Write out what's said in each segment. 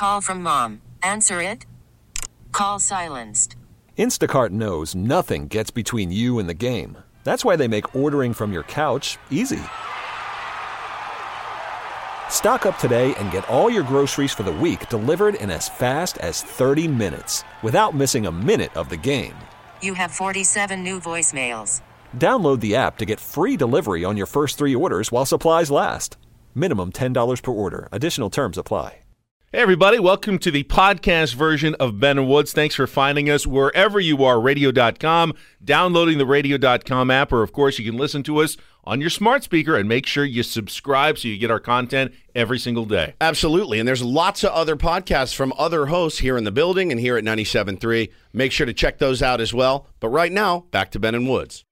Call from mom. Answer it. Call silenced. Instacart knows nothing gets between you and the game. That's why they make ordering from your couch easy. Stock up today and get all your groceries for the week delivered in as fast as 30 minutes without missing a minute of the game. You have 47 new voicemails. Download the app to get free delivery on your first 3 orders while supplies last. Minimum $10 per order. Additional terms apply. Hey, everybody. Welcome to the podcast version of Ben and Woods. Thanks for finding us wherever you are, radio.com, downloading the radio.com app, or, of course, you can listen to us on your smart speaker, and make sure you subscribe so you get our content every single day. Absolutely, and there's lots of other podcasts from other hosts here in the building and here at 97.3. Make sure to check those out as well. But right now, back to Ben and Woods.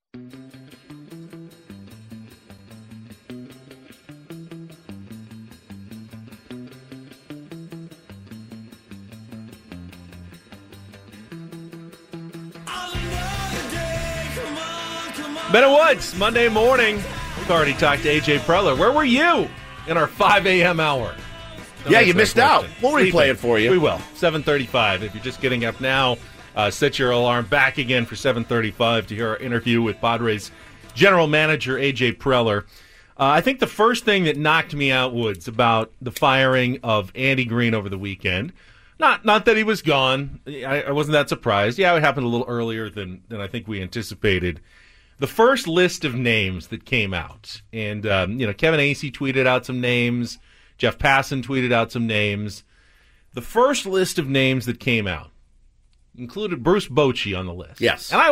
Ben and Woods, Monday morning. We've already talked to A.J. Preller. Where were you in our 5 a.m. hour? Yeah, you missed out. We'll replay it for you. We will. 7:35. If you're just getting up now, set your alarm back again for 7:35 to hear our interview with Padres general manager A.J. Preller. I think the first thing that knocked me out, Woods, about the firing of Andy Green over the weekend, not that he was gone. I wasn't that surprised. Yeah, it happened a little earlier than I think we anticipated. The first list of names that came out, and Kevin Acee tweeted out some names, Jeff Passan tweeted out some names. The first list of names that came out included Bruce Bochy on the list. Yes, and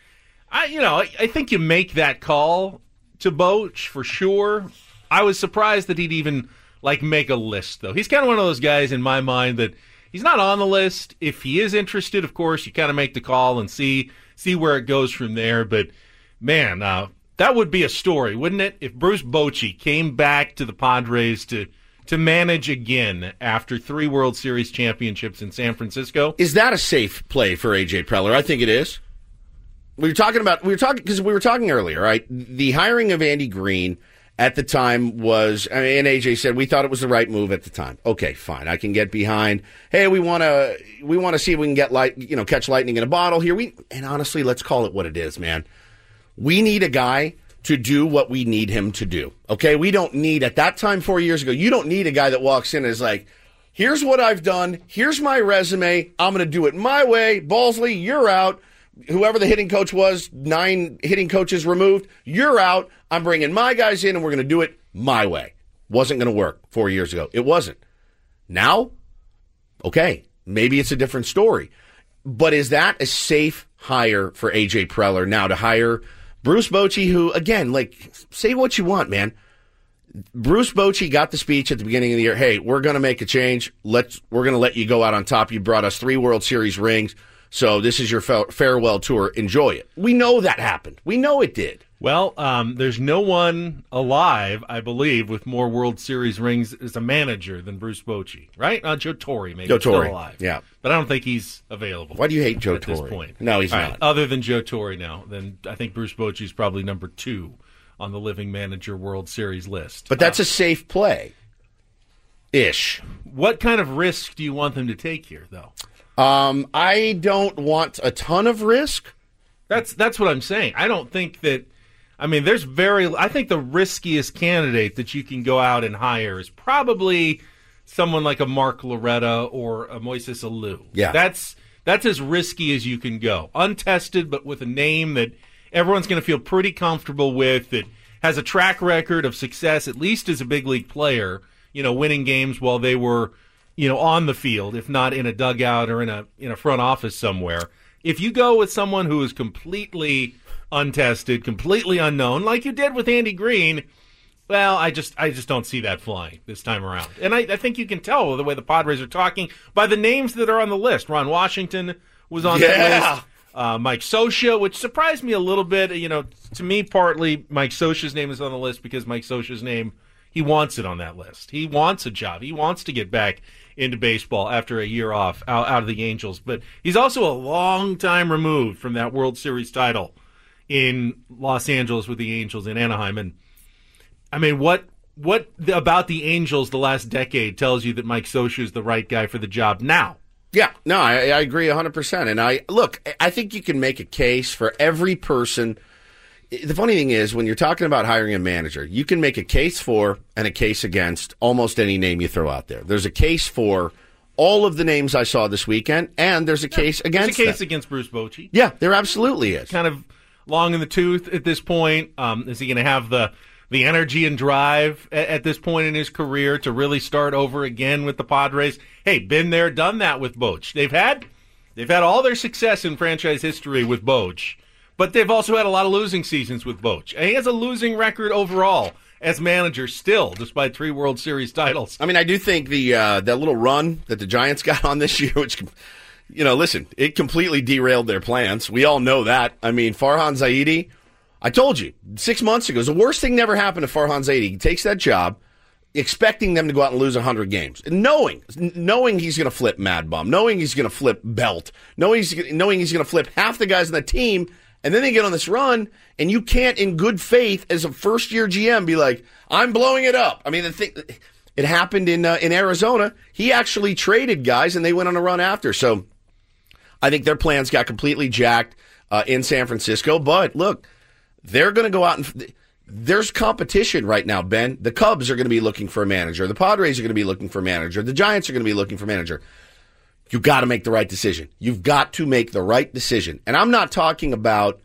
I think you make that call to Boch for sure. I was surprised that he'd even make a list, though. He's kind of one of those guys in my mind that he's not on the list. If he is interested, of course, you kind of make the call and see where it goes from there, but. Man, that would be a story, wouldn't it? If Bruce Bochy came back to the Padres to manage again after 3 World Series championships in San Francisco. Is that a safe play for A.J. Preller? I think it is. We were talking earlier, right? The hiring of Andy Green at the time was, and A.J. said we thought it was the right move at the time. Okay, fine. I can get behind. Hey, we want to see if we can get catch lightning in a bottle here. And honestly, let's call it what it is, man. We need a guy to do what we need him to do. Okay? We don't need, at that time 4 years ago, you don't need a guy that walks in and is like, here's what I've done, here's my resume, I'm going to do it my way, Balsley, you're out. Whoever the hitting coach was, 9 hitting coaches removed, you're out. I'm bringing my guys in and we're going to do it my way. Wasn't going to work 4 years ago. It wasn't. Now, okay, maybe it's a different story. But is that a safe hire for A.J. Preller now to hire Bruce Bochy, who, again, say what you want, man. Bruce Bochy got the speech at the beginning of the year. Hey, we're going to make a change. We're going to let you go out on top. You brought us 3 World Series rings, so this is your farewell tour. Enjoy it. We know that happened. We know it did. Well, there's no one alive, I believe, with more World Series rings as a manager than Bruce Bochy, right? Joe Torre, maybe. Joe Torre, still alive. yeah. But I don't think he's available. Why do you hate Joe at Torre? This point? No, he's All not. Right, other than Joe Torre now, then I think Bruce Bochy is probably number 2 on the living manager World Series list. But that's a safe play. Ish. What kind of risk do you want them to take here, though? I don't want a ton of risk. That's what I'm saying. I don't think that. I mean, I think the riskiest candidate that you can go out and hire is probably someone like a Mark Loretta or a Moises Alou. Yeah. That's as risky as you can go. Untested, but with a name that everyone's going to feel pretty comfortable with, that has a track record of success, at least as a big league player, winning games while they were, on the field, if not in a dugout or in a front office somewhere. If you go with someone who is completely untested, completely unknown, like you did with Andy Green, well, I just don't see that flying this time around. And I think you can tell the way the Padres are talking by the names that are on the list. Ron Washington was on that list. Mike Scioscia, which surprised me a little bit. To me, partly Mike Scioscia's name is on the list because Mike Scioscia's name, he wants it on that list. He wants a job. He wants to get back into baseball after a year off out of the Angels. But he's also a long time removed from that World Series title in Los Angeles with the Angels in Anaheim. And I mean, what what about the Angels the last decade tells you that Mike Scioscia is the right guy for the job now? Yeah, no, I agree 100%. And I think you can make a case for every person. The funny thing is, when you're talking about hiring a manager, you can make a case for and a case against almost any name you throw out there. There's a case for all of the names I saw this weekend, and there's a case against There's a case against Bruce Bochy. Yeah, there absolutely is. Kind of long in the tooth at this point. Is he going to have the energy and drive at this point in his career to really start over again with the Padres? Hey, been there, done that with Boch. They've had all their success in franchise history with Boch, but they've also had a lot of losing seasons with Boch. And he has a losing record overall as manager still, despite 3 World Series titles. I mean, I do think that little run that the Giants got on this year, which, listen, it completely derailed their plans. We all know that. I mean, Farhan Zaidi, I told you 6 months ago, the worst thing never happened to Farhan Zaidi. He takes that job, expecting them to go out and lose 100 games, and knowing he's going to flip Mad Bum, knowing he's going to flip Belt, knowing he's going to flip half the guys on the team, and then they get on this run, and you can't, in good faith, as a first-year GM, be like, I'm blowing it up. I mean, it happened in Arizona. He actually traded guys, and they went on a run after. So I think their plans got completely jacked in San Francisco. But look, they're going to go out and there's competition right now, Ben. The Cubs are going to be looking for a manager. The Padres are going to be looking for a manager. The Giants are going to be looking for a manager. You've got to make the right decision. You've got to make the right decision. And I'm talking about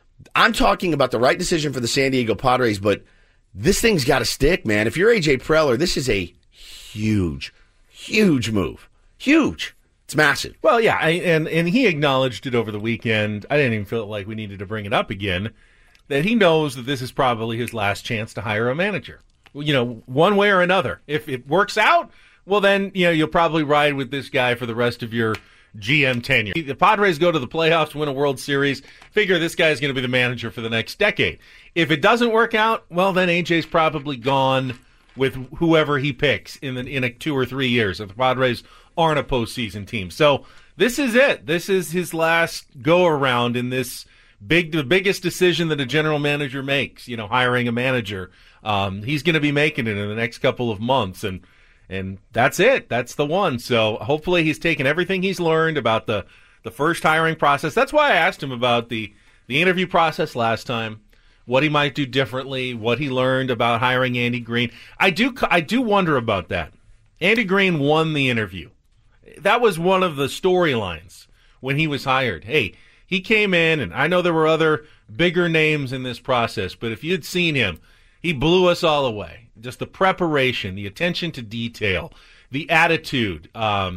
the right decision for the San Diego Padres, but this thing's got to stick, man. If you're AJ Preller, this is a huge, huge move. Huge. It's massive. Well, yeah, and he acknowledged it over the weekend. I didn't even feel like we needed to bring it up again, that he knows that this is probably his last chance to hire a manager. One way or another. If it works out, well then, you'll probably ride with this guy for the rest of your GM tenure. The Padres go to the playoffs, win a World Series, figure this guy's going to be the manager for the next decade. If it doesn't work out, well then AJ's probably gone with whoever he picks in 2 or 3 years if the Padres aren't a postseason team. So this is it. This is his last go-around in this the biggest decision that a general manager makes, hiring a manager. He's going to be making it in the next couple of months, and that's it. That's the one. So hopefully he's taken everything he's learned about the first hiring process. That's why I asked him about the interview process last time, what he might do differently, what he learned about hiring Andy Green. I do wonder about that. Andy Green won the interview. That was one of the storylines when he was hired. Hey, he came in, and I know there were other bigger names in this process, but if you'd seen him, he blew us all away. Just the preparation, the attention to detail, the attitude,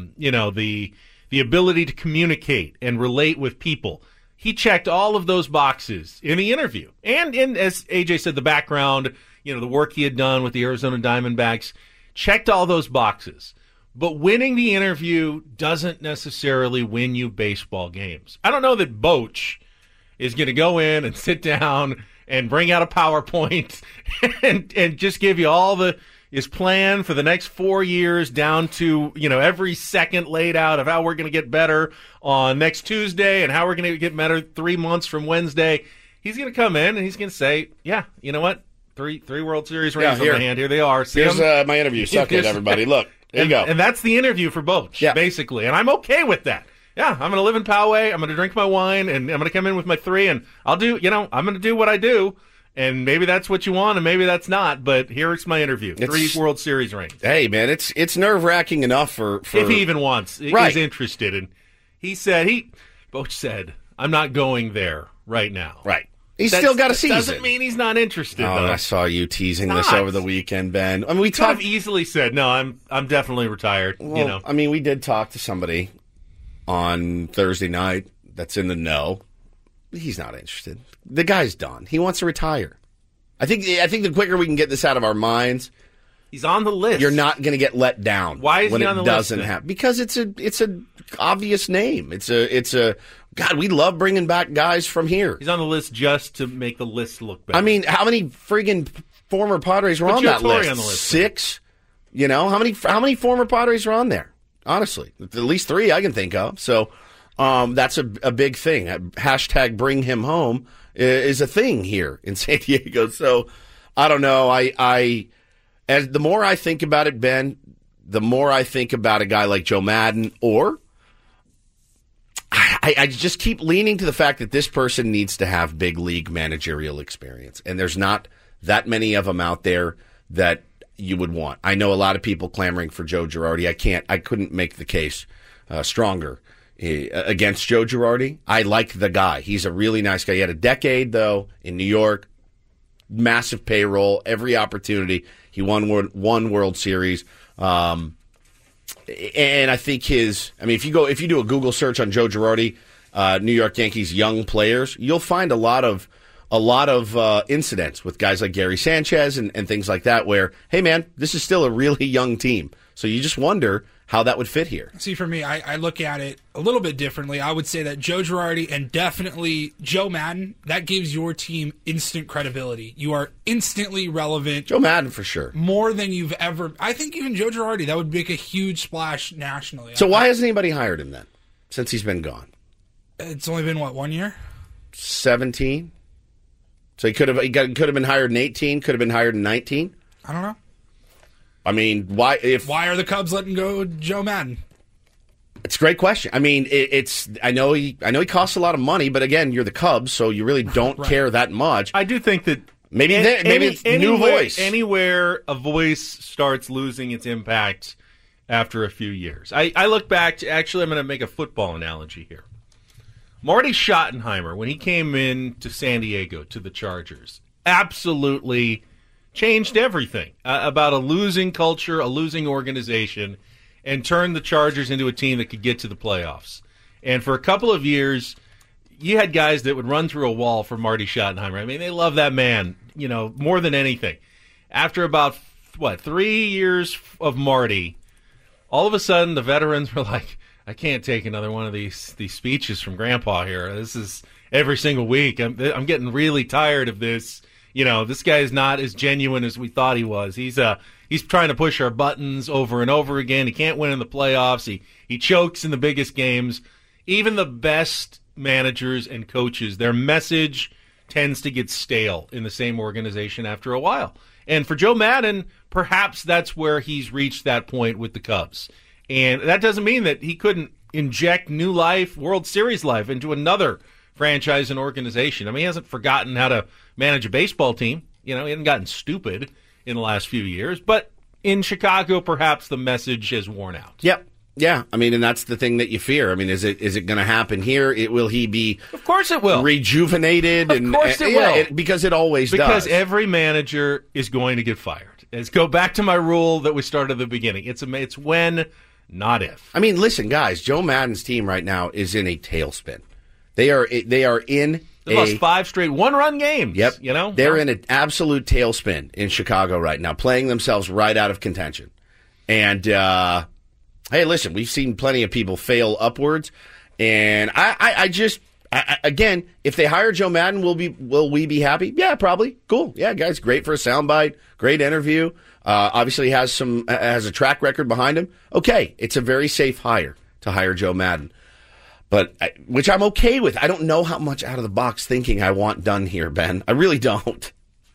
the ability to communicate and relate with people. He checked all of those boxes in the interview. And as AJ said, the background, the work he had done with the Arizona Diamondbacks, checked all those boxes. But winning the interview doesn't necessarily win you baseball games. I don't know that Boch is going to go in and sit down and bring out a PowerPoint and just give you all his plan for the next 4 years down to, every second laid out of how we're going to get better on next Tuesday and how we're going to get better 3 months from Wednesday. He's going to come in and he's going to say, yeah, you know what? Three World Series rings on my hand. Here they are. See here's my interview. Suck it, everybody. Look. There you go. And that's the interview for Boch, basically. And I'm okay with that. Yeah, I'm going to live in Poway. I'm going to drink my wine, and I'm going to come in with my 3, and I'll do, I'm going to do what I do. And maybe that's what you want, and maybe that's not. But here's my interview. 3 World Series rings. Hey, man, it's nerve-wracking enough for if he even wants. He's interested. And Boch said, I'm not going there right now. Right. He's still got a season. Doesn't mean he's not interested. Oh, though. I saw you teasing this over the weekend, Ben. I mean, we could have easily said, "No, I'm definitely retired." Well, I mean, we did talk to somebody on Thursday night that's in the know. He's not interested. The guy's done. He wants to retire. I think the quicker we can get this out of our minds, he's on the list. You're not going to get let down. Why is when he on the it list? Doesn't happen because it's a obvious name. It's a God. We love bringing back guys from here. He's on the list just to make the list look better. I mean, how many friggin' former Padres were on that list? On the list? 6. How many former Padres are on there? Honestly, at least 3 I can think of. So that's a big thing. Hashtag bring him home is a thing here in San Diego. So I don't know. as the more I think about it, Ben, the more I think about a guy like Joe Madden, or I just keep leaning to the fact that this person needs to have big league managerial experience, and there's not that many of them out there that you would want. I know a lot of people clamoring for Joe Girardi. I couldn't make the case stronger against Joe Girardi. I like the guy. He's a really nice guy. He had a decade, though, in New York. Massive payroll, every opportunity. He won World Series. And I think if you do a Google search on Joe Girardi, New York Yankees young players, you'll find a lot of incidents with guys like Gary Sanchez and things like that where, hey man, this is still a really young team. So you just wonder how that would fit here. See, for me, I look at it a little bit differently. I would say that Joe Girardi and definitely Joe Madden, that gives your team instant credibility. You are instantly relevant. Joe Madden, for sure. More than you've ever. I think even Joe Girardi, that would make a huge splash nationally. So why hasn't anybody hired him then, since he's been gone? It's only been, 1 year? 17? So he could have been hired in 18, could have been hired in 19? I don't know. I mean, why are the Cubs letting go Joe Madden? It's a great question. I mean, I know he costs a lot of money, but again, you're the Cubs, so you really don't care that much. I do think that maybe it's new voice. Anywhere a voice starts losing its impact after a few years. I look back to, actually, I'm going to make a football analogy here. Marty Schottenheimer, when he came in to San Diego, to the Chargers, absolutely changed everything about a losing culture, a losing organization, and turned the Chargers into a team that could get to the playoffs. And for a couple of years, you had guys that would run through a wall for Marty Schottenheimer. I mean, they love that man, more than anything. After about, 3 years of Marty, all of a sudden the veterans were like, I can't take another one of these speeches from Grandpa here. This is every single week. I'm getting really tired of this. This guy is not as genuine as we thought he was. He's trying to push our buttons over and over again. He can't win in the playoffs. He chokes in the biggest games. Even the best managers and coaches, their message tends to get stale in the same organization after a while. And for Joe Madden, perhaps that's where he's reached that point with the Cubs. And that doesn't mean that he couldn't inject new life, World Series life, into another franchise and organization. I mean, he hasn't forgotten how to manage a baseball team. He hasn't gotten stupid in the last few years. But in Chicago, perhaps the message has worn out. Yep. Yeah. I mean, and that's the thing that you fear. I mean, is it going to happen here? Will he be? Of course it will. Rejuvenated? Of course it will. Because it always does. Because every manager is going to get fired. Let's go back to my rule that we started at the beginning. It's when, not if. I mean, listen, guys. Joe Madden's team right now is in a tailspin. They are in. They lost 5 straight one-run games. Yep. They're in an absolute tailspin in Chicago right now, playing themselves right out of contention. And hey, listen, we've seen plenty of people fail upwards, and again, if they hire Joe Madden, will we be happy? Yeah, probably. Cool. Yeah, guys, great for a soundbite, great interview. Obviously has a track record behind him. Okay, it's a very safe hire to hire Joe Madden. But which I'm okay with. I don't know how much out of the box thinking I want done here, Ben. I really don't.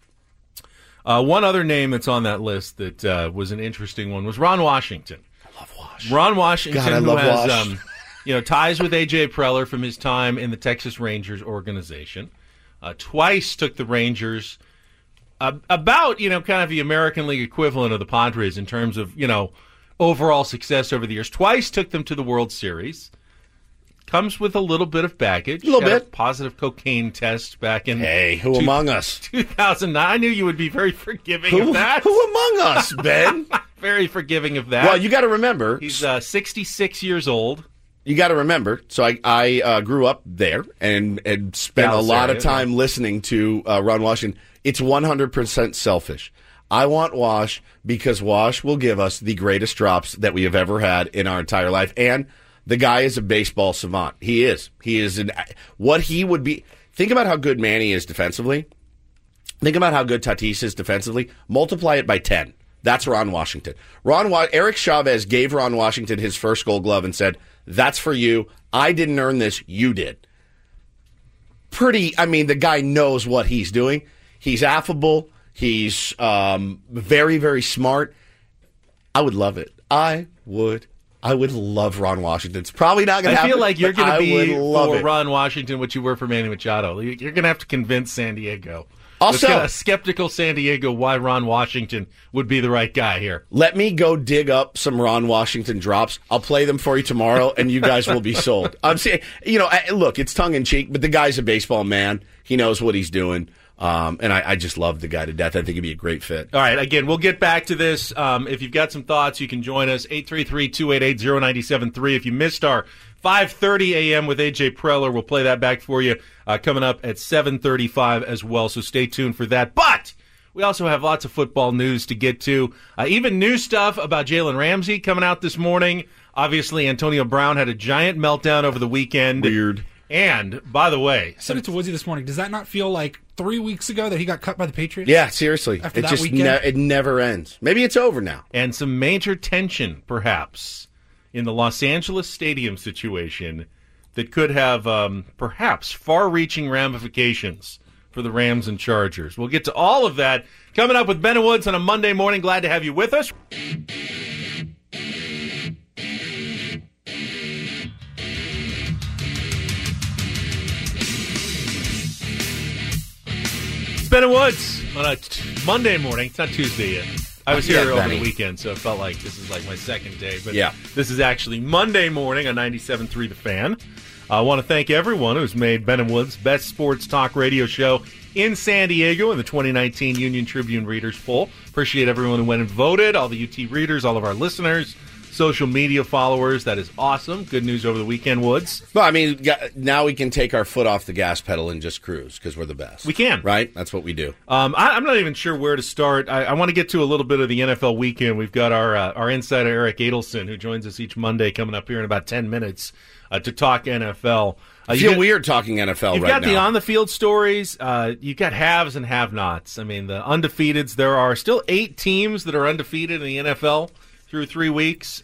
One other name that's on that list that was an interesting one was Ron Washington. I love Wash. Ron Washington, God, I love has Wash. ties with A.J. Preller from his time in the Texas Rangers organization. Twice took the Rangers about kind of the American League equivalent of the Padres in terms of overall success over the years. Twice took them to the World Series. Comes with a little bit of baggage. A little bit. A positive cocaine test back in who among us? 2009. I knew you would be very forgiving of that. Who among us, Ben? Very forgiving of that. Well, you got to remember. He's 66 years old. You got to remember. So I grew up there and spent a lot of time listening to Ron Washington. It's 100% selfish. I want Wash because Wash will give us the greatest drops that we have ever had in our entire life. And the guy is a baseball savant. He is. What he would be. Think about how good Manny is defensively. Think about how good Tatis is defensively. Multiply it by 10. That's Ron Washington. Eric Chavez gave Ron Washington his first Gold Glove and said, "That's for you. I didn't earn this. You did." The guy knows what he's doing. He's affable. He's very, very smart. I would love it. I would love Ron Washington. It's probably not going to happen. I feel like you're going to be for it. Ron Washington what you were for Manny Machado. You're going to have to convince San Diego. Also, a skeptical San Diego why Ron Washington would be the right guy here. Let me go dig up some Ron Washington drops. I'll play them for you tomorrow, and you guys will be sold. I'm saying, look, it's tongue in cheek, but the guy's a baseball man. He knows what he's doing. And I just love the guy to death. I think he'd be a great fit. All right, again, we'll get back to this. If you've got some thoughts, you can join us, 833-288-0973. If you missed our 5:30 a.m. with A.J. Preller, we'll play that back for you coming up at 7:35 as well, so stay tuned for that. But we also have lots of football news to get to, even new stuff about Jalen Ramsey coming out this morning. Obviously, Antonio Brown had a giant meltdown over the weekend. Weird. And, by the way, I said it to Woodsy this morning. Does that not feel like 3 weeks ago that he got cut by the Patriots? Yeah, seriously. After it that just weekend? it never ends. Maybe it's over now. and some major tension, perhaps, in the Los Angeles Stadium situation that could have perhaps far-reaching ramifications for the Rams and Chargers. We'll get to all of that coming up with Ben and Woods on a Monday morning. Glad to have you with us. Ben and Woods on a Monday morning. It's not Tuesday yet. I was here over Benny. the weekend, so it felt like this is like my second day. But Yeah. this is actually Monday morning on 97.3 The Fan. I want to thank everyone who's made Ben and Woods best sports talk radio show in San Diego in the 2019 Union Tribune Readers Poll. Appreciate everyone who went and voted, all the UT readers, all of our listeners, social media followers. That is awesome. Good news over the weekend, Woods. Well, I mean, now we can take our foot off the gas pedal and just cruise because we're the best. We can. Right? That's what we do. I'm not even sure where to start. I want to get to a little bit of the NFL weekend. We've got our insider, Eric Adelson, who joins us each Monday, coming up here in about 10 minutes to talk NFL. I feel weird talking NFL right now. You've got the on-the-field stories. You've got haves and have-nots. I mean, the undefeateds, there are still 8 teams that are undefeated in the NFL through 3 weeks.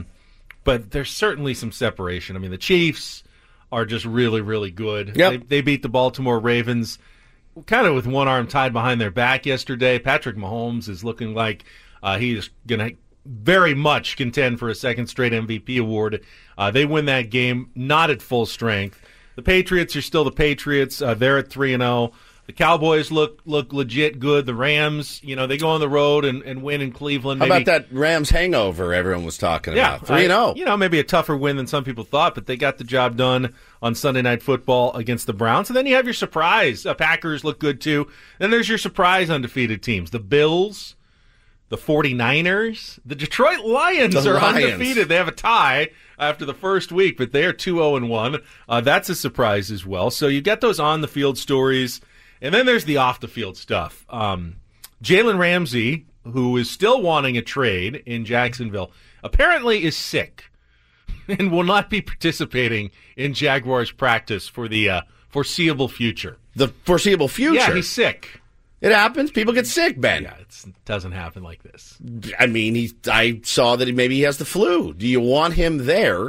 But there's certainly some separation. I mean, the Chiefs are just really, really good. Yep. They beat the Baltimore Ravens kind of with one arm tied behind their back yesterday. Patrick Mahomes is looking like he's going to very much contend for a second straight MVP award. They win that game, not at full strength. The Patriots are still the Patriots. They're at 3-0. The Cowboys look legit good. The Rams, they go on the road and win in Cleveland. How about that Rams hangover everyone was talking about? 3-0. Maybe a tougher win than some people thought, but they got the job done on Sunday Night Football against the Browns. And then you have your surprise. Packers look good, too. Then there's your surprise undefeated teams. The Bills, the 49ers, the Detroit Lions are undefeated. They have a tie after the first week, but they're 2-0-1. That's a surprise as well. So you get those on-the-field stories. And then there's the off-the-field stuff. Jalen Ramsey, who is still wanting a trade in Jacksonville, apparently is sick and will not be participating in Jaguars practice for the foreseeable future. The foreseeable future? Yeah, he's sick. It happens. People get sick, Ben. Yeah, it doesn't happen like this. I mean, I saw that maybe he has the flu. Do you want him there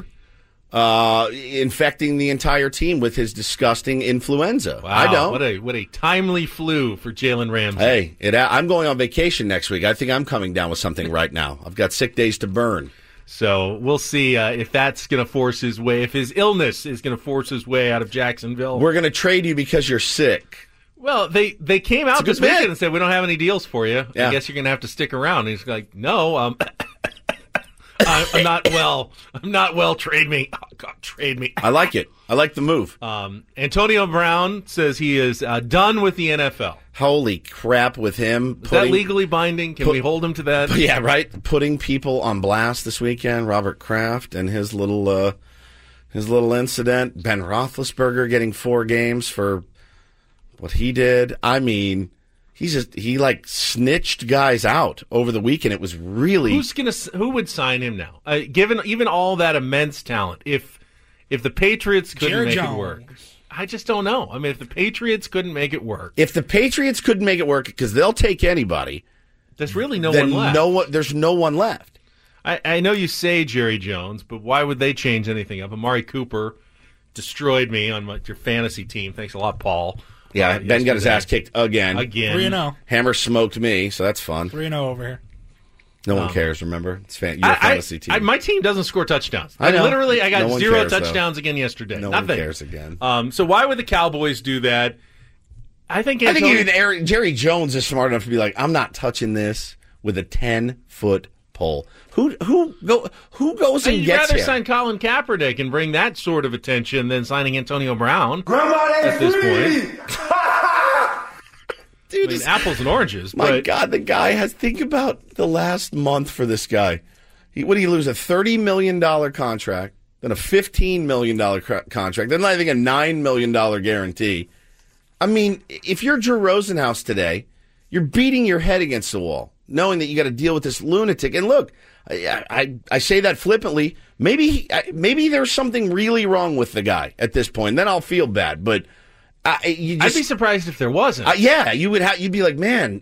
infecting the entire team with his disgusting influenza? Wow, I don't. What a timely flu for Jalen Ramsey. Hey, I'm going on vacation next week. I think I'm coming down with something right now. I've got sick days to burn. So we'll see if that's going to force his way, if his illness is going to force his way out of Jacksonville. We're going to trade you because you're sick. Well, they came out this weekend bit. and said, we don't have any deals for you. Yeah. I guess you're going to have to stick around. And he's like, no, I'm not well. I'm not well. Trade me. Oh, God, trade me. I like it. I like the move. Antonio Brown says he is done with the NFL. Holy crap with him. Is that legally binding? Can we hold him to that? Yeah, right. Putting people on blast this weekend. Robert Kraft and his little incident. Ben Roethlisberger getting 4 games for what he did. I mean, he snitched guys out over the weekend. It was really who would sign him now? Given even all that immense talent, if the Patriots couldn't Jared make Jones. it work, I just don't know. I mean, if the Patriots couldn't make it work, because they'll take anybody. there's really no one left. There's no one left. I know you say Jerry Jones, but why would they change anything up? Amari Cooper destroyed me on your fantasy team. Thanks a lot, Paul. Yeah, Ben got his yesterday. ass kicked again. 3-0. Hammer smoked me, so that's fun. 3-0 over here. No one cares, remember? It's your fantasy team. My team doesn't score touchdowns. I know. I got No one 0 cares, touchdowns again yesterday. No Nothing. one cares again. So why would the Cowboys do that? I think even Jerry Jones is smart enough to be like, I'm not touching this with a 10-foot pole. Who goes and You'd gets rather him? sign Colin Kaepernick and bring that sort of attention than signing Antonio Brown at this point. Dude, I mean, apples and oranges. my but God, the guy has. Think about the last month for this guy. What did he lose? A $30 million contract, then a $15 million contract, then I think a $9 million guarantee. I mean, if you're Drew Rosenhaus today, you're beating your head against the wall, knowing that you got to deal with this lunatic. And look, I say that flippantly. Maybe there's something really wrong with the guy at this point. Then I'll feel bad. But I'd be surprised if there wasn't. yeah, you'd be like, man,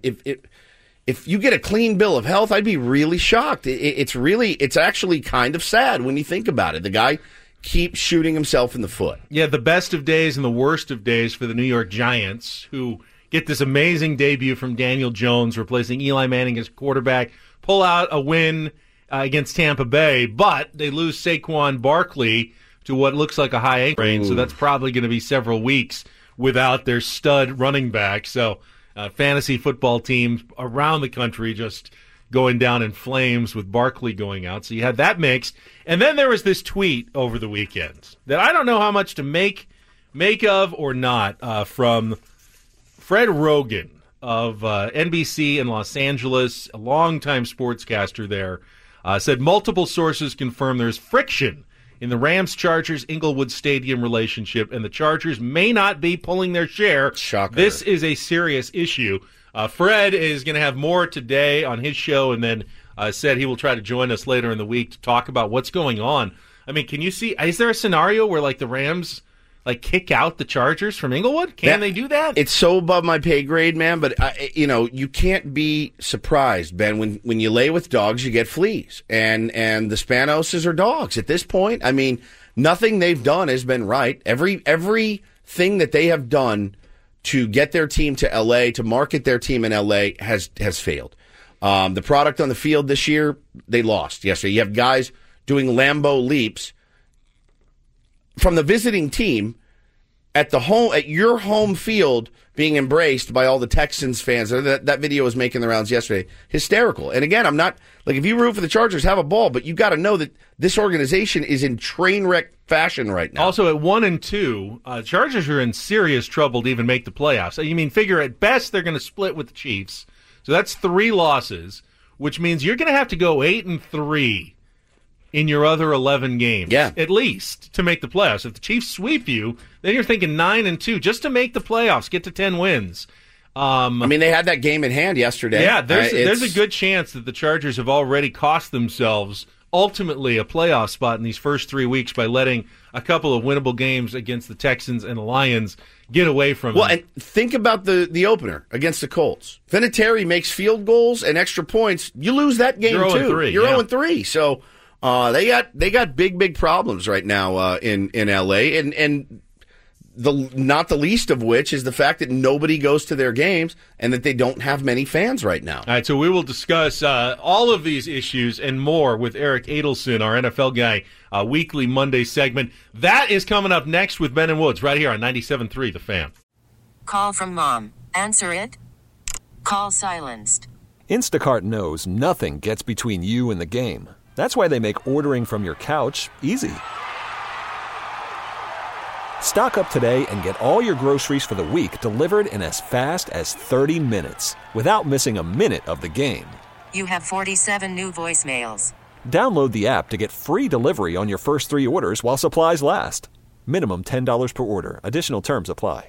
if you get a clean bill of health, I'd be really shocked. It's actually kind of sad when you think about it. The guy keeps shooting himself in the foot. Yeah, the best of days and the worst of days for the New York Giants, who get this amazing debut from Daniel Jones, replacing Eli Manning as quarterback, pull out a win against Tampa Bay, but they lose Saquon Barkley to what looks like a high ankle sprain, so that's probably going to be several weeks without their stud running back. So fantasy football teams around the country just going down in flames with Barkley going out. So you had that mixed. And then there was this tweet over the weekend that I don't know how much to make of or not from Fred Rogan of NBC in Los Angeles, a longtime sportscaster there, said multiple sources confirm there's friction in the Rams-Chargers Inglewood Stadium relationship, and the Chargers may not be pulling their share. Shocker. This is a serious issue. Fred is going to have more today on his show, and then said he will try to join us later in the week to talk about what's going on. I mean, can you see, is there a scenario where like the Rams kick out the Chargers from Inglewood? Can they do that? It's so above my pay grade, man, but you can't be surprised, Ben. When you lay with dogs, you get fleas. And the Spanoses are dogs at this point. I mean, nothing they've done has been right. Everything that they have done to get their team to LA, to market their team in LA has failed. The product on the field this year, they lost yesterday. You have guys doing Lambeau leaps from the visiting team at your home field, being embraced by all the Texans fans. That video was making the rounds yesterday. Hysterical. And again, I'm not if you root for the Chargers, have a ball, but you got to know that this organization is in train wreck fashion right now. Also, at 1-2, Chargers are in serious trouble to even make the playoffs. So you mean figure at best they're going to split with the Chiefs. So that's 3 losses, which means you're going to have to go 8-3 in your other 11 games, at least, to make the playoffs. If the Chiefs sweep you, then you're thinking 9-2 just to make the playoffs, get to 10 wins. I mean, they had that game in hand yesterday. Yeah, there's a good chance that the Chargers have already cost themselves ultimately a playoff spot in these first 3 weeks by letting a couple of winnable games against the Texans and the Lions get away from Well, them. and think about the opener against the Colts. Vinatieri makes field goals and extra points. You lose that game, You're too. 0-3, You're yeah. 0-3. So they got big problems right now in L.A., and not the least of which is the fact that nobody goes to their games and that they don't have many fans right now. All right, so we will discuss all of these issues and more with Eric Adelson, our NFL guy, weekly Monday segment. That is coming up next with Ben and Woods right here on 97.3 The Fan. Call from mom. Answer it. Call silenced. Instacart knows nothing gets between you and the game. That's why they make ordering from your couch easy. Stock up today and get all your groceries for the week delivered in as fast as 30 minutes without missing a minute of the game. You have 47 new voicemails. Download the app to get free delivery on your first 3 orders while supplies last. Minimum $10 per order. Additional terms apply.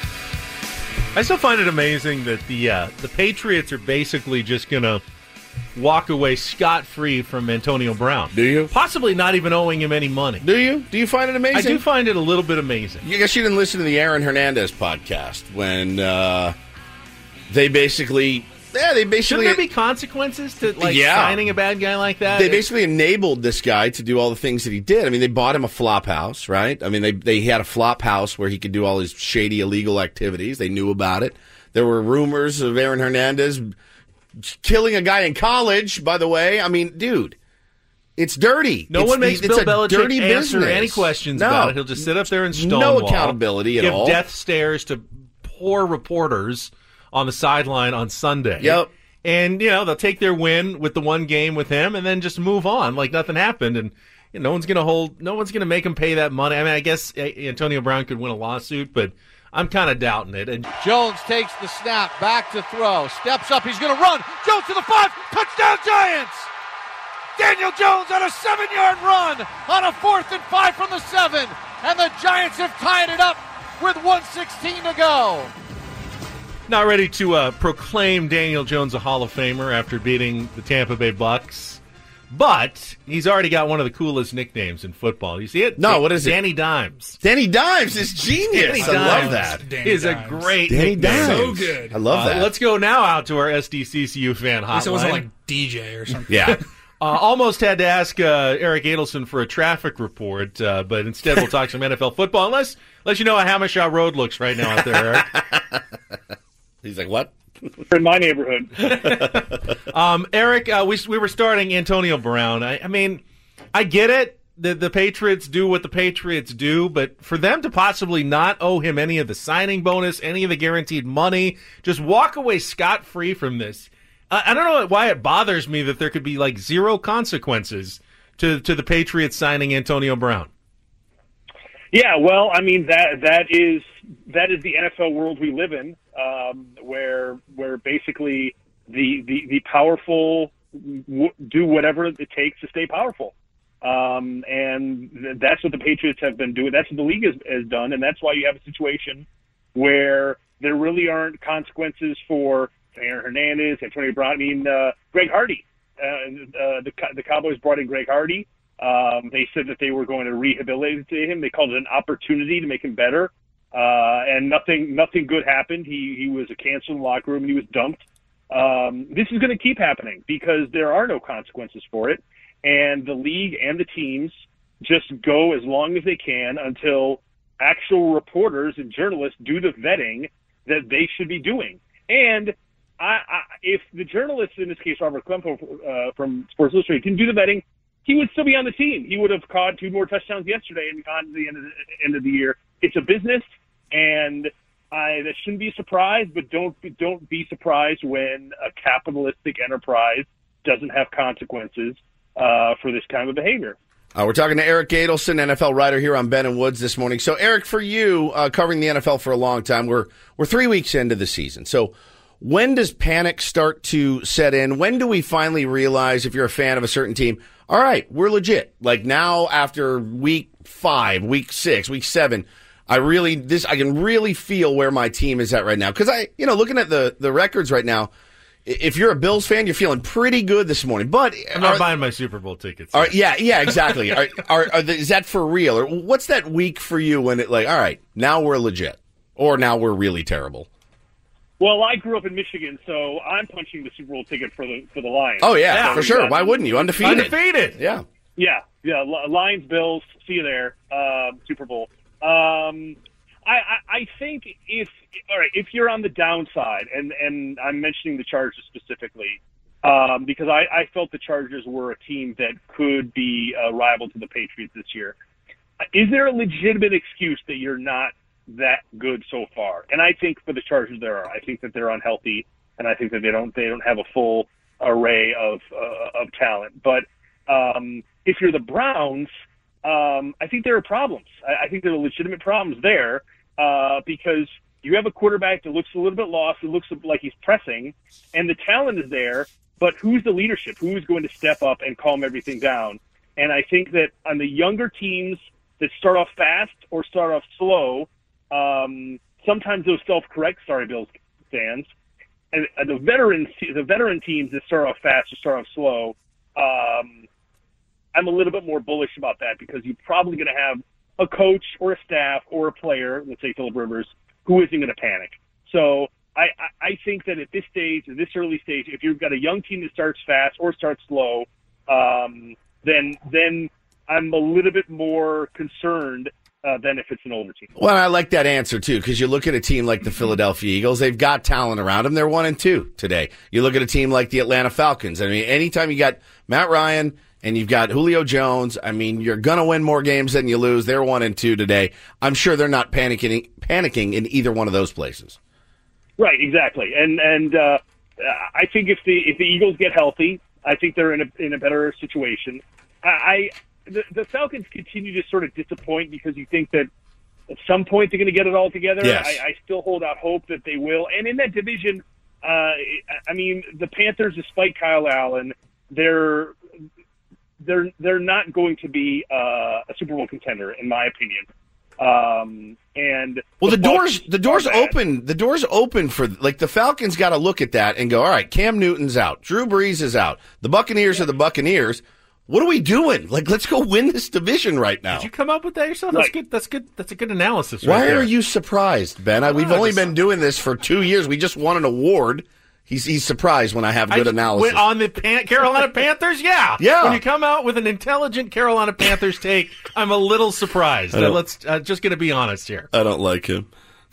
I still find it amazing that the Patriots are basically just going to walk away scot-free from Antonio Brown. Do you? Possibly not even owing him any money. Do you? Do you find it amazing? I do find it a little bit amazing. I guess you didn't listen to the Aaron Hernandez podcast when they basically... Yeah, they basically... Shouldn't there be consequences to signing a bad guy like that? They basically enabled this guy to do all the things that he did. I mean, they bought him a flop house, right? I mean, they had a flop house where he could do all his shady, illegal activities. They knew about it. There were rumors of Aaron Hernandez killing a guy in college, by the way. I mean, dude, it's dirty. No one makes Bill Belichick answer business. Any questions about it. He'll just sit up there and stonewall. No accountability at all. Give death stares to poor reporters on the sideline on Sunday. Yep. And, they'll take their win with the one game with him and then just move on like nothing happened. And no one's going to make him pay that money. I mean, I guess Antonio Brown could win a lawsuit, but I'm kind of doubting it. And Jones takes the snap, back to throw, steps up, he's going to run. Jones to the 5, touchdown Giants! Daniel Jones on a 7-yard run on a 4th and 5 from the 7. And the Giants have tied it up with 1:16 to go. Not ready to proclaim Daniel Jones a Hall of Famer after beating the Tampa Bay Bucks, but he's already got one of the coolest nicknames in football. You see it? No, what is it? Danny Dimes. Danny Dimes is genius. Danny I Dimes love that. Danny is Dimes. a great Danny nickname. Dimes. So good. I love that. Let's go now out to our SDCCU fan hotline. At least it wasn't like DJ or something. Yeah. Almost had to ask Eric Adelson for a traffic report, but instead we'll talk some NFL football. Unless you know how Hamishaw Road looks right now out there, Eric. He's like, what? In my neighborhood. Eric, we were starting Antonio Brown. I mean, I get it. The Patriots do what the Patriots do, but for them to possibly not owe him any of the signing bonus, any of the guaranteed money, just walk away scot-free from this. I don't know why it bothers me that there could be like zero consequences to the Patriots signing Antonio Brown. Yeah, well, I mean that is the NFL world we live in, where basically the powerful do whatever it takes to stay powerful, and that's what the Patriots have been doing. That's what the league has done, and that's why you have a situation where there really aren't consequences for Aaron Hernandez, Antonio Brown. I mean, Greg Hardy. The Cowboys brought in Greg Hardy. They said that they were going to rehabilitate him. They called it an opportunity to make him better. And nothing good happened. He was a cancer in the locker room and he was dumped. This is going to keep happening because there are no consequences for it. And the league and the teams just go as long as they can until actual reporters and journalists do the vetting that they should be doing. And if the journalist, in this case Robert Klempo from Sports Illustrated, didn't do the vetting, he would still be on the team. He would have caught 2 more touchdowns yesterday and gone to the end of the year. It's a business, and that shouldn't be a surprise. But don't be surprised when a capitalistic enterprise doesn't have consequences for this kind of behavior. We're talking to Eric Adelson, NFL writer here on Ben and Woods this morning. So, Eric, for you, covering the NFL for a long time, we're 3 weeks into the season. So, when does panic start to set in? When do we finally realize, if you're a fan of a certain team, all right, we're legit? Like now, after week 5, week 6, week 7, I can really feel where my team is at right now. Because looking at the records right now, if you're a Bills fan, you're feeling pretty good this morning. But I'm not buying my Super Bowl tickets. Yeah, exactly. Is that for real? Or what's that week for you when it all right, now we're legit, or now we're really terrible? Well, I grew up in Michigan, so I'm punching the Super Bowl ticket for the Lions. Oh yeah, for sure. Why wouldn't you? Undefeated. Yeah. Lions, Bills. See you there. Super Bowl. I think if you're on the downside, and I'm mentioning the Chargers specifically, because I felt the Chargers were a team that could be a rival to the Patriots this year. Is there a legitimate excuse that you're not that good so far? And I think for the Chargers there are. I think that they're unhealthy, and I think that they don't have a full array of talent. But if you're the Browns, I think there are problems. I think there are legitimate problems there because you have a quarterback that looks a little bit lost. It looks like he's pressing, and the talent is there. But who's the leadership? Who's going to step up and calm everything down? And I think that on the younger teams that start off fast or start off slow, sometimes those self-correct, sorry, Bills fans, the veteran teams that start off fast or start off slow, I'm a little bit more bullish about that because you're probably going to have a coach or a staff or a player, let's say Phillip Rivers, who isn't going to panic. So I think that at this stage, at this early stage, if you've got a young team that starts fast or starts slow, then I'm a little bit more concerned than if it's an older team. Well, I like that answer, too, because you look at a team like the Philadelphia Eagles, they've got talent around them. They're 1-2 today. You look at a team like the Atlanta Falcons. I mean, anytime you got Matt Ryan and you've got Julio Jones, I mean, you're going to win more games than you lose. They're 1-2 today. I'm sure they're not panicking in either one of those places. Right, exactly. And I think if the Eagles get healthy, I think they're in a better situation. The Falcons continue to sort of disappoint because you think that at some point they're going to get it all together. Yes. I still hold out hope that they will. And in that division, I mean, the Panthers, despite Kyle Allen, they're not going to be a Super Bowl contender, in my opinion. And well, the door's open. The door's open for, like, the Falcons got to look at that and go, all right, Cam Newton's out, Drew Brees is out, the Buccaneers are the Buccaneers. What are we doing? Like, let's go win this division right now. Did you come up with that yourself? That's good. That's good. That's a good analysis. Why right there. are you surprised, Ben? We've only been doing this for 2 years. We just won an award. He's surprised when I have good analysis. On the Carolina Panthers? Yeah. Yeah. When you come out with an intelligent Carolina Panthers take, I'm a little surprised. Let's just going to be honest here. I don't like him.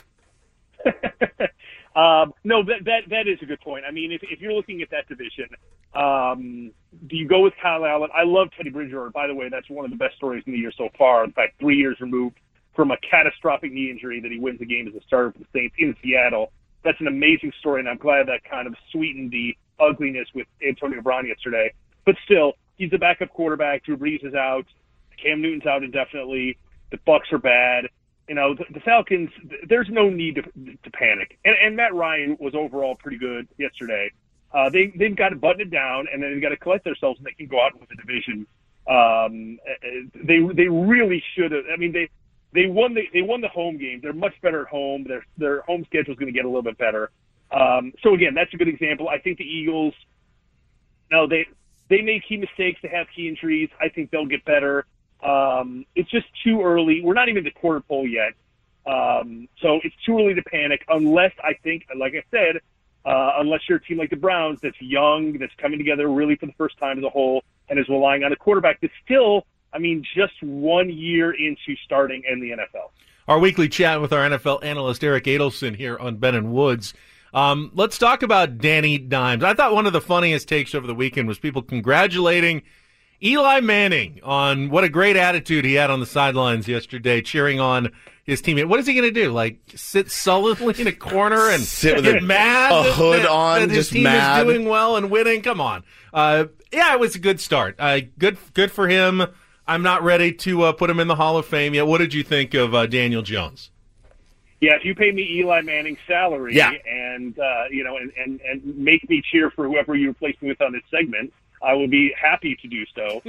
No, that is a good point. I mean, if you're looking at that division, do you go with Kyle Allen? I love Teddy Bridgewater. By the way, that's one of the best stories in the year so far. In fact, 3 years removed from a catastrophic knee injury that he wins the game as a starter for the Saints in Seattle. That's an amazing story, and I'm glad that kind of sweetened the ugliness with Antonio Brown yesterday. But still, he's the backup quarterback. Drew Brees is out. Cam Newton's out indefinitely. The Bucs are bad. You know, the Falcons, there's no need to panic. And Matt Ryan was overall pretty good yesterday. They've got to button it down, and then they've got to collect themselves, and they can go out with the division. They really should have. I mean, they won the home game. They're much better at home. Their home schedule is going to get a little bit better. So again, that's a good example. I think the Eagles, no, they made key mistakes. They have key injuries. I think they'll get better. It's just too early. We're not even at the quarter pole yet. So it's too early to panic unless I think, like I said, unless you're a team like the Browns that's young, that's coming together really for the first time as a whole, and is relying on a quarterback that's still, I mean, just 1 year into starting in the NFL. Our weekly chat with our NFL analyst Eric Adelson here on Ben and Woods. Let's talk about Danny Dimes. I thought one of the funniest takes over the weekend was people congratulating Eli Manning on what a great attitude he had on the sidelines yesterday, cheering on his teammate. What is he going to do? Like, sit sullenly in a corner and get mad? A hood on, that his just team mad. is doing well and winning? Come on. Yeah, it was a good start. Good for him. I'm not ready to put him in the Hall of Fame yet. What did you think of Daniel Jones? Yeah, if you pay me Eli Manning's salary and make me cheer for whoever you replace me with on this segment, I will be happy to do so.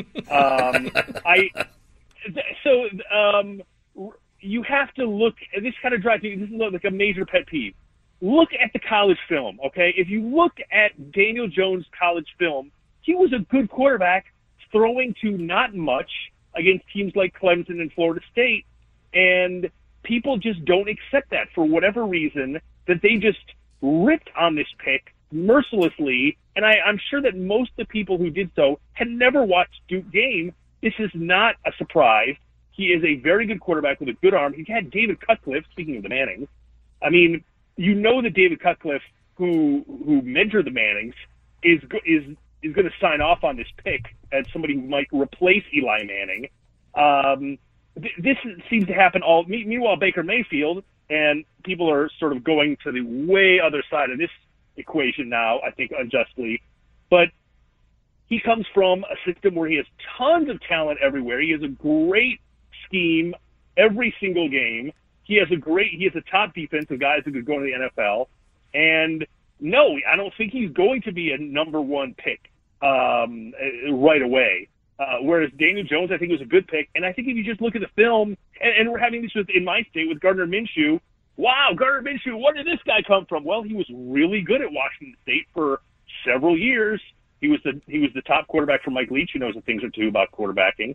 You have to look. This kind of drives me. This is like a major pet peeve. Look at the college film, okay? If you look at Daniel Jones' college film, he was a good quarterback, throwing to not much against teams like Clemson and Florida State, and people just don't accept that for whatever reason. That they just ripped on this pick mercilessly, and I'm sure that most of the people who did so had never watched Duke game. This is not a surprise. He is a very good quarterback with a good arm. He had David Cutcliffe, speaking of the Mannings. I mean, you know that David Cutcliffe, who mentored the Mannings, is going to sign off on this pick as somebody who might replace Eli Manning. This seems to happen all. Meanwhile, Baker Mayfield, and people are sort of going to the way other side of this equation now, I think unjustly, but he comes from a system where he has tons of talent everywhere. He has a great scheme every single game. He has a top defensive guys who could go to the NFL. And no, I don't think he's going to be a number one pick right away. Whereas Daniel Jones, I think, was a good pick. And I think if you just look at the film, and we're having this in my state with Gardner Minshew, wow, Gardner Minshew, where did this guy come from? Well, he was really good at Washington State for several years. He was the top quarterback for Mike Leach, who knows a thing or two about quarterbacking.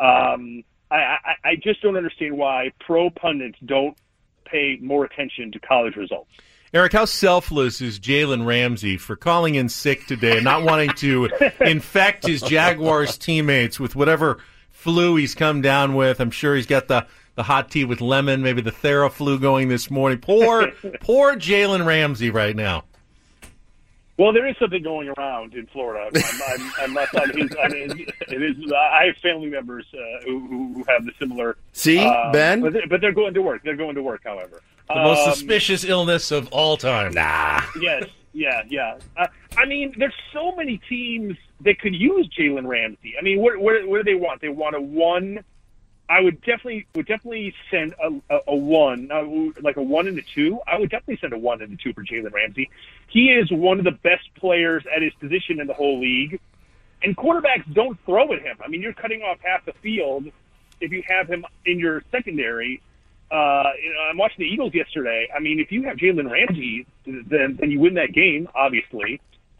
I just don't understand why pro pundits don't pay more attention to college results. Eric, how selfless is Jalen Ramsey for calling in sick today and not wanting to infect his Jaguars teammates with whatever flu he's come down with? I'm sure he's got the hot tea with lemon, maybe the Theraflu going this morning. Poor Jalen Ramsey right now. Well, there is something going around in Florida. I'm not on his. It is. I have family members who have the similar. See, Ben, but they're going to work. They're going to work, however. The most suspicious illness of all time. Nah. Yes. Yeah. I mean, there's so many teams that could use Jalen Ramsey. I mean, what do they want? They want a 1. I would definitely send a 1, like a 1 and a 2. I would definitely send a 1 and a 2 for Jalen Ramsey. He is one of the best players at his position in the whole league, and quarterbacks don't throw at him. I mean, you're cutting off half the field if you have him in your secondary. I'm watching the Eagles yesterday. I mean, if you have Jalen Ramsey, then you win that game. Obviously,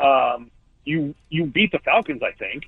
you beat the Falcons, I think.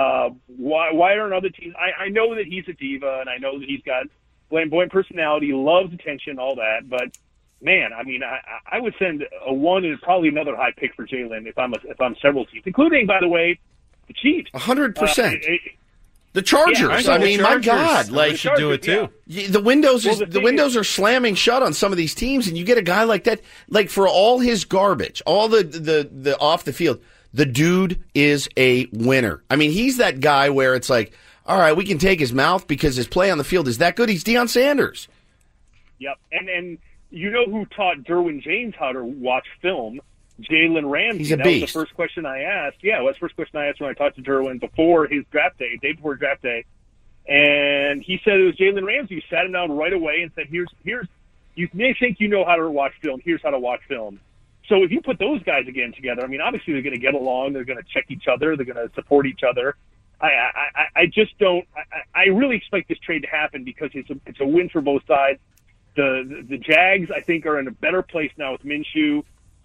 Why aren't other teams? I know that he's a diva, and I know that he's got flamboyant personality, loves attention, all that. But man, I mean, I would send a 1 and probably another high pick for Jalen if I'm several teams, including, by the way, the Chiefs. 100%. The Chargers. Yeah, I mean, my God, like should do it too. Yeah. The windows are slamming shut on some of these teams, and you get a guy like that. Like for all his garbage, all the off the field. The dude is a winner. I mean, he's that guy where it's like, all right, we can take his mouth because his play on the field is that good. He's Deion Sanders. Yep. And you know who taught Derwin James how to watch film? Jalen Ramsey. He's a beast. That was the first question I asked. Yeah, it was the first question I asked when I talked to Derwin before his draft day, day before draft day. And he said it was Jalen Ramsey. He sat him down right away and said, here's you may think you know how to watch film. Here's how to watch film. So if you put those guys again together, I mean, obviously they're going to get along. They're going to check each other. They're going to support each other. I just don't. I really expect this trade to happen because it's a win for both sides. The Jags, I think, are in a better place now with Minshew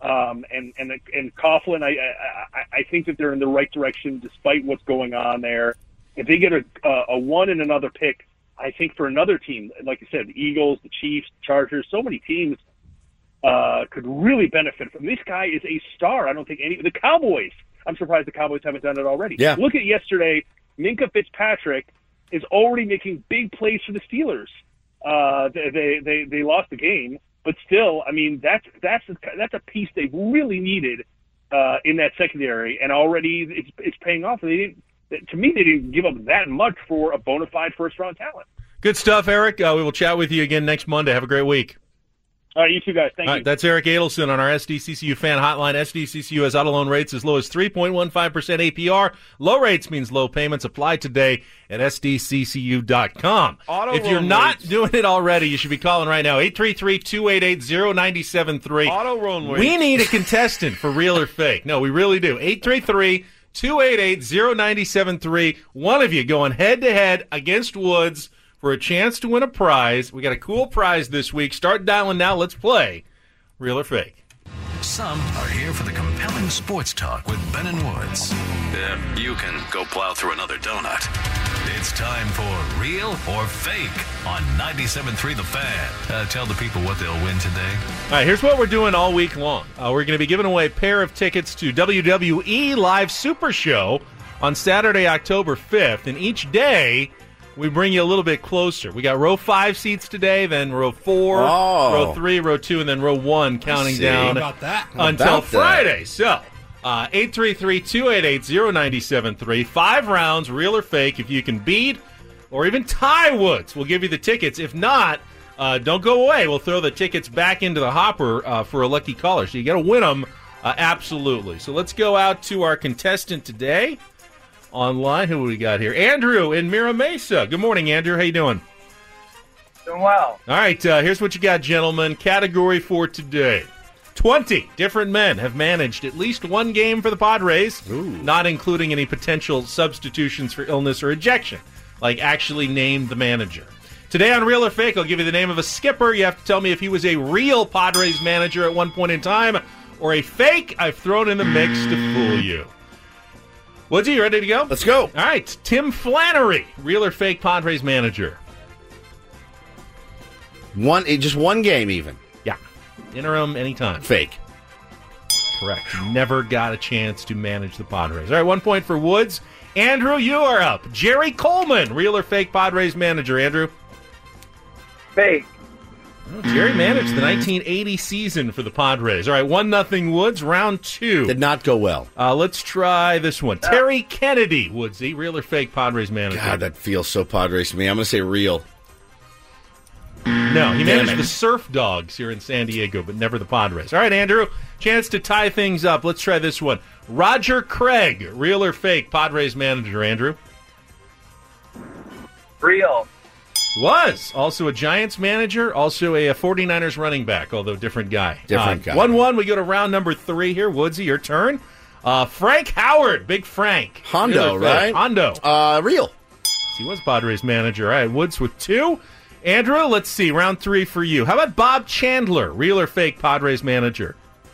and Coughlin. I think that they're in the right direction despite what's going on there. If they get a 1 and another pick, I think for another team, like I said, the Eagles, the Chiefs, Chargers, so many teams could really benefit from. This guy is a star. I don't think the Cowboys. I'm surprised the Cowboys haven't done it already. Yeah. Look at yesterday. Pinkett Fitzpatrick is already making big plays for the Steelers. They lost the game, but still, I mean, that's a piece they really needed in that secondary, and already it's paying off. They didn't give up that much for a bona fide first-round talent. Good stuff, Eric. We will chat with you again next Monday. Have a great week. All right, you two guys. Thank you. All right, that's Eric Adelson on our SDCCU fan hotline. SDCCU has auto loan rates as low as 3.15% APR. Low rates means low payments. Apply today at SDCCU.com. If you're not doing it already, you should be calling right now. 833-288-0973. Auto loan rates. We need a contestant for real or fake. No, we really do. 833-288-0973. One of you going head-to-head against Woods for a chance to win a prize. We got a cool prize this week. Start dialing now. Let's play Real or Fake. Some are here for the compelling sports talk with Ben and Woods. You can go plow through another donut. It's time for Real or Fake on 97.3 The Fan. Tell the people what they'll win today. All right, here's what we're doing all week long. We're going to be giving away a pair of tickets to WWE Live Super Show on Saturday, October 5th. And each day, we bring you a little bit closer. We got row 5 seats today, then row 4, row 3, row 2, and then row 1 counting down until Friday. So, 833-288-0973. 5 rounds, real or fake. If you can beat or even tie Woods, we'll give you the tickets. If not, don't go away. We'll throw the tickets back into the hopper for a lucky caller. So you got to win them, absolutely. So let's go out to our contestant today. Online, who we got here? Andrew in Mira Mesa. Good morning, Andrew. How you doing? Doing well. All right, here's what you got, gentlemen. Category for today. 20 different men have managed at least one game for the Padres, not including any potential substitutions for illness or ejection, like actually named the manager. Today on Real or Fake, I'll give you the name of a skipper. You have to tell me if he was a real Padres manager at one point in time or a fake I've thrown in the mix to fool you. Woodsy, you ready to go? Let's go. All right, Tim Flannery, real or fake Padres manager? Just one game even. Yeah. Interim anytime. Fake. Correct. Never got a chance to manage the Padres. All right, 1 point for Woods. Andrew, you are up. Jerry Coleman, real or fake Padres manager? Andrew? Fake. Well, Jerry managed the 1980 season for the Padres. All right, 1-0 Woods, round 2. Did not go well. Let's try this one. Terry Kennedy, Woodsy, real or fake Padres manager? God, that feels so Padres to me. I'm going to say real. No, he managed the Surf Dogs here in San Diego, but never the Padres. All right, Andrew, chance to tie things up. Let's try this one. Roger Craig, real or fake Padres manager? Andrew? Real. Was also a Giants manager, also a 49ers running back, although different guy. Different guy. 1-1, we go to round number 3 here. Woodsy, your turn. Frank Howard, Big Frank. Hondo, right? Hondo. Real. He was Padres manager. All right, Woods with 2. Andrew, let's see, round 3 for you. How about Bob Chandler, real or fake Padres manager?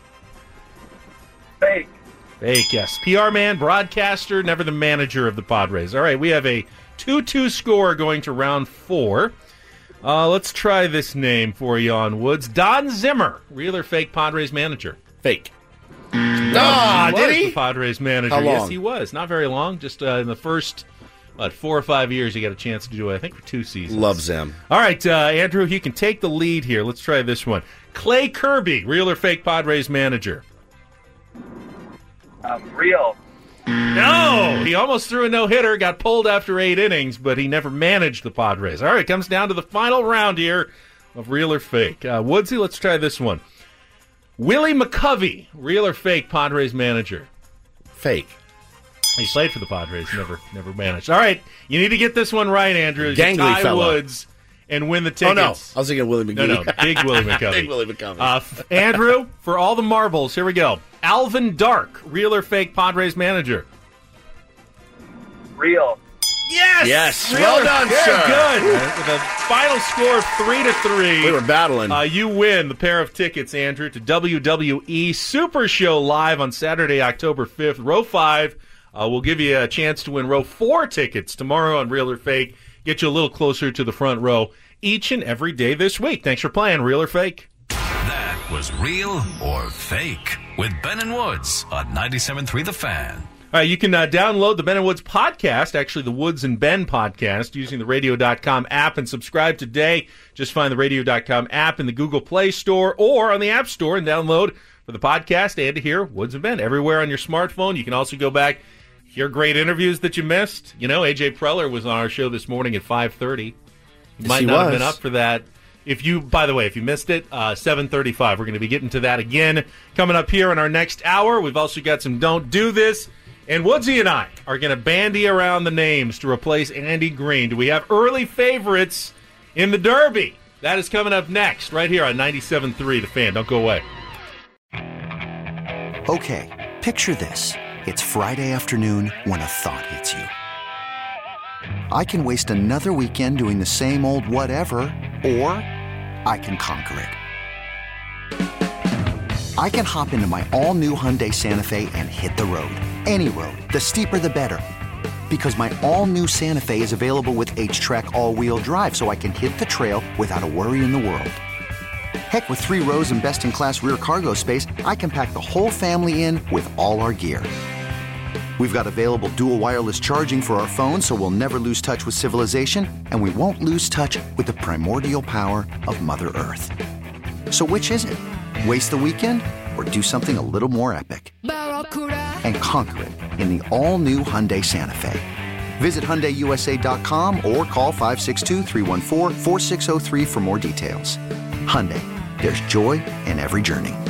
Fake. Fake, yes. PR man, broadcaster, never the manager of the Padres. All right, we have a 2-2 score going to round 4. Let's try this name for you on Woods. Don Zimmer, real or fake Padres manager? Fake. Did he? The Padres manager. How long? Yes, he was. Not very long. Just in the first 4 or 5 years, he got a chance to do it, I think, for 2 seasons. Loves him. All right, Andrew, you can take the lead here. Let's try this one. Clay Kirby, real or fake Padres manager? Real. No! He almost threw a no-hitter, got pulled after 8 innings, but he never managed the Padres. All right, it comes down to the final round here of real or fake. Woodsy, let's try this one. Willie McCovey, real or fake Padres manager? Fake. He played for the Padres, never managed. All right, you need to get this one right, Andrew. Gangly tie fella. Woods and win the tickets. Oh, no. I was thinking Willie McGee. No, Big Willie McCovey. Big Willie McCovey. Andrew, for all the marbles, here we go. Alvin Dark, real or fake Padres manager? Real. Yes! Well done, Very sir. good. With a final score of 3-3. We were battling. You win the pair of tickets, Andrew, to WWE Super Show live on Saturday, October 5th. Row 5. We'll give you a chance to win row 4 tickets tomorrow on Real or Fake. Get you a little closer to the front row each and every day this week. Thanks for playing Real or Fake. That was Real or Fake with Ben and Woods on 97.3 The Fan. All right, you can download the Ben and Woods podcast, actually the Woods and Ben podcast, using the Radio.com app and subscribe today. Just find the Radio.com app in the Google Play Store or on the App Store and download for the podcast and to hear Woods and Ben everywhere on your smartphone. You can also go back, hear great interviews that you missed. You know, AJ Preller was on our show this morning at 5:30. You might not have been up for that. By the way, if you missed it, 7:35. We're going to be getting to that again coming up here in our next hour. We've also got some Don't Do This. And Woodsy and I are going to bandy around the names to replace Andy Green. Do we have early favorites in the Derby? That is coming up next, right here on 97.3 The Fan. Don't go away. Okay, picture this. It's Friday afternoon when a thought hits you. I can waste another weekend doing the same old whatever, or I can conquer it. I can hop into my all-new Hyundai Santa Fe and hit the road. Any road. The steeper, the better. Because my all-new Santa Fe is available with H-Track all-wheel drive, so I can hit the trail without a worry in the world. Heck, with 3 rows and best-in-class rear cargo space, I can pack the whole family in with all our gear. We've got available dual wireless charging for our phones, so we'll never lose touch with civilization, and we won't lose touch with the primordial power of Mother Earth. So which is it? Waste the weekend or do something a little more epic? And conquer it in the all-new Hyundai Santa Fe. Visit HyundaiUSA.com or call 562-314-4603 for more details. Hyundai, there's joy in every journey.